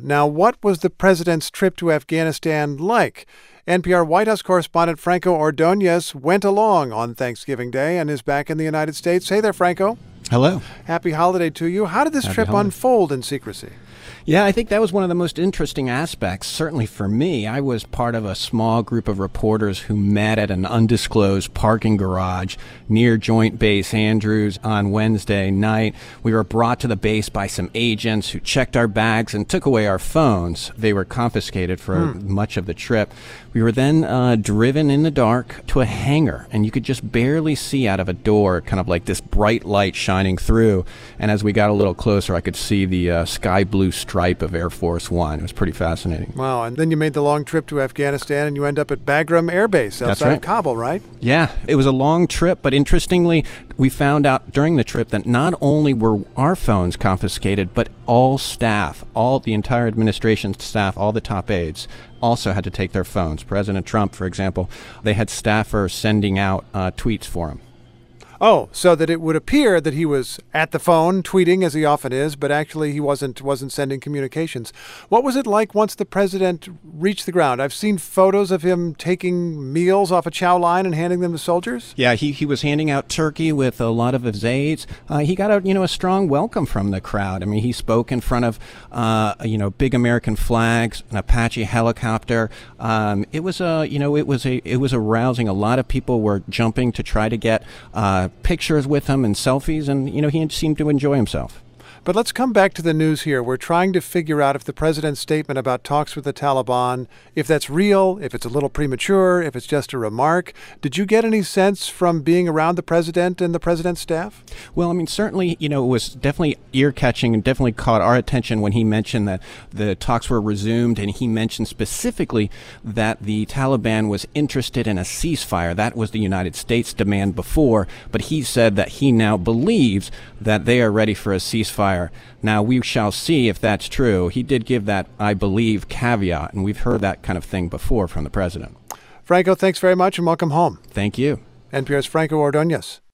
Now, what was the president's trip to Afghanistan like? NPR White House correspondent Franco Ordonez went along on Thanksgiving Day and is back in the United States. Hey there, Franco. Hello. Happy holiday to you. How did this trip unfold in secrecy? Yeah, I think that was one of the most interesting aspects, certainly for me. I was part of a small group of reporters who met at an undisclosed parking garage near Joint Base Andrews on Wednesday night. We were brought to the base by some agents who checked our bags and took away our phones. They were confiscated for much of the trip. We were then driven in the dark to a hangar, and you could just barely see out of a door, kind of like this bright light shining through. And as we got a little closer, I could see the sky blue stripe of Air Force One. It was pretty fascinating. Wow, and then you made the long trip to Afghanistan, and you end up at Bagram Air Base outside of Kabul, right? Yeah, it was a long trip, but interestingly, we found out during the trip that not only were our phones confiscated, but all staff, the entire administration staff, all the top aides, also had to take their phones. President Trump, for example, they had staffers sending out tweets for him. Oh, so that it would appear that he was at the phone, tweeting as he often is, but actually he wasn't sending communications. What was it like once the president reached the ground? I've seen photos of him taking meals off a chow line and handing them to soldiers. Yeah, he was handing out turkey with a lot of his aides. He got a strong welcome from the crowd. I mean, he spoke in front of big American flags, an Apache helicopter. It was arousing. A lot of people were jumping to try to get pictures with him and selfies, and he seemed to enjoy himself. But let's come back to the news here. We're trying to figure out if the president's statement about talks with the Taliban, if that's real, if it's a little premature, if it's just a remark. Did you get any sense from being around the president and the president's staff? Well, I mean, certainly, it was definitely ear-catching and definitely caught our attention when he mentioned that the talks were resumed, and he mentioned specifically that the Taliban was interested in a ceasefire. That was the United States' demand before, but he said that he now believes that they are ready for a ceasefire. Now, we shall see if that's true. He did give that, I believe, caveat, and we've heard that kind of thing before from the president. Franco, thanks very much and welcome home. Thank you. NPR's Franco Ordonez.